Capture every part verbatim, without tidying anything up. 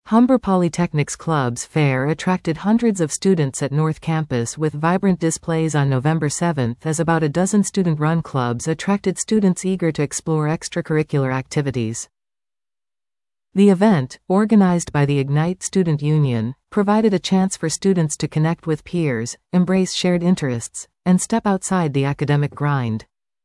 Humber Polytechnic's Clubs Fair attracted hundreds of students at North Campus with vibrant displays on November seventh as about a dozen student-run clubs attracted students eager to explore extracurricular activities. The event, organized by the Ignite Student Union, provided a chance for students to connect with peers, embrace shared interests, and step outside the academic grind.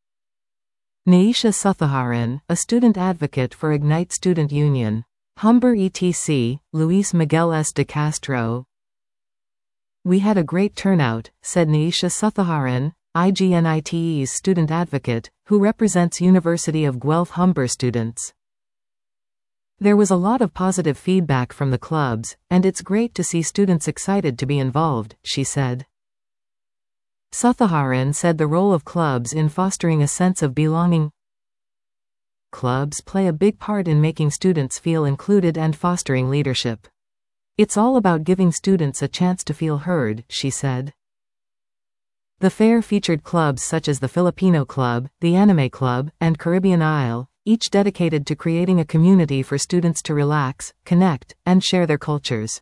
Neisha Suthaharan, a student advocate for Ignite Student Union, Humber et cetera, Luis Miguel S. de Castro. "We had a great turnout," said Neisha Suthaharan, Ignite's student advocate, who represents University of Guelph Humber students. "There was a lot of positive feedback from the clubs, and it's great to see students excited to be involved," she said. Suthaharan said the role of clubs in fostering a sense of belonging. Clubs play a big part in making students feel included and fostering leadership. "It's all about giving students a chance to feel heard," she said. The fair featured clubs such as the Filipino Club, the Anime Club, and Caribbean Isle, each dedicated to creating a community for students to relax, connect, and share their cultures.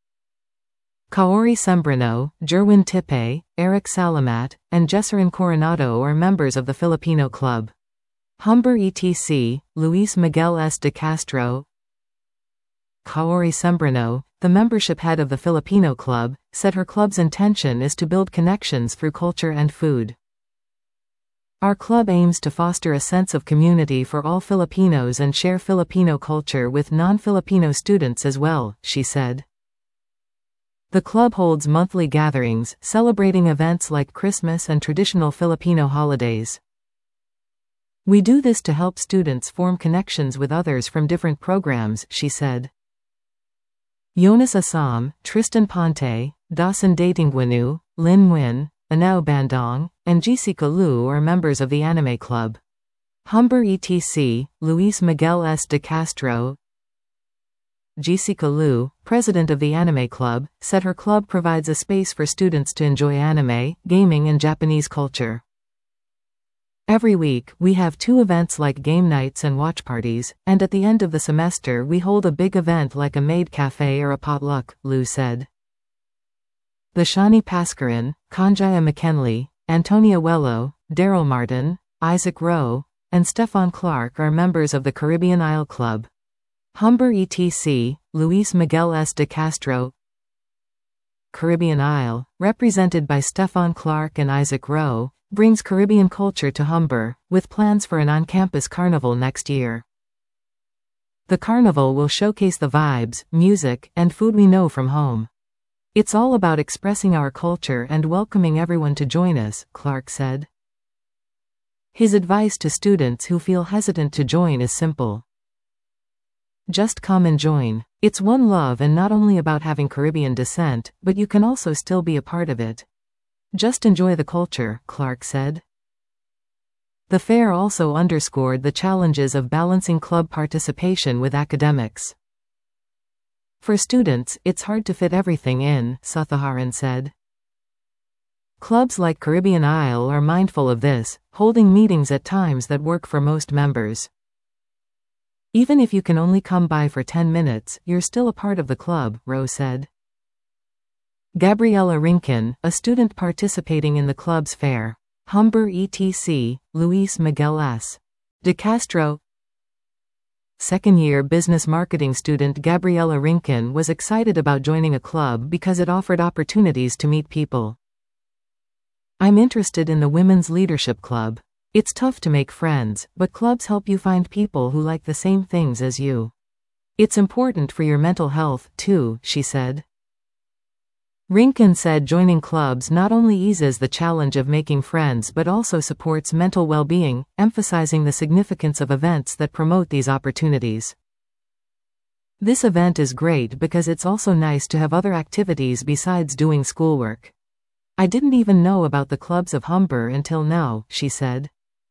Kaori Sembrano, Jerwin Tipe, Eric Salamat, and Jesserin Coronado are members of the Filipino Club. Humber et cetera, Luis Miguel S. de Castro. Kaori Sembrano, the membership head of the Filipino Club, said her club's intention is to build connections through culture and food. "Our club aims to foster a sense of community for all Filipinos and share Filipino culture with non-Filipino students as well," she said. The club holds monthly gatherings, celebrating events like Christmas and traditional Filipino holidays. "We do this to help students form connections with others from different programs," she said. Jonas Assam, Tristan Ponte, Dawson Datingwinu, Lin Nguyen, Anao Bandong, and Jessica Liu are members of the Anime Club. Humber et cetera, Luis Miguel S. de Castro. Jessica Liu, president of the Anime Club, said her club provides a space for students to enjoy anime, gaming and Japanese culture. "Every week, we have two events like game nights and watch parties, and at the end of the semester we hold a big event like a maid cafe or a potluck," Liu said. Lashani Paskaran, Kanjaya McKinley, Antonia Wello, Daryl Martin, Isaac Rowe, and Stefan Clark are members of the Caribbean Isle Club. Humber et cetera, Luis Miguel S. de Castro. Caribbean Isle, represented by Stefan Clark and Isaac Rowe, brings Caribbean culture to Humber, with plans for an on-campus carnival next year. The carnival will showcase the vibes, music, and food we know from home. "It's all about expressing our culture and welcoming everyone to join us," Clark said. His advice to students who feel hesitant to join is simple. "Just come and join. It's one love and not only about having Caribbean descent, but you can also still be a part of it. Just enjoy the culture," Clark said. The fair also underscored the challenges of balancing club participation with academics. "For students, it's hard to fit everything in," Suthaharan said. "Clubs like Caribbean Isle are mindful of this, holding meetings at times that work for most members. Even if you can only come by for ten minutes, you're still a part of the club," Rowe said. Gabriela Rinkin, a student participating in the club's fair. Humber et cetera, Luis Miguel S. de Castro. Second-year business marketing student Gabriela Rinkin was excited about joining a club because it offered opportunities to meet people. "I'm interested in the Women's Leadership Club. It's tough to make friends, but clubs help you find people who like the same things as you. It's important for your mental health, too," she said. Rinkin said joining clubs not only eases the challenge of making friends but also supports mental well-being, emphasizing the significance of events that promote these opportunities. "This event is great because it's also nice to have other activities besides doing schoolwork. I didn't even know about the clubs of Humber until now," she said.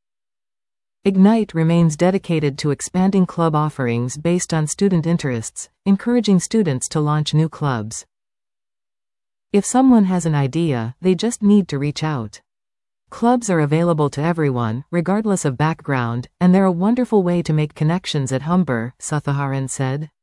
Ignite remains dedicated to expanding club offerings based on student interests, encouraging students to launch new clubs. If someone has an idea, they just need to reach out. Clubs are available to everyone, regardless of background, and they're a wonderful way to make connections at Humber, Suthaharan said.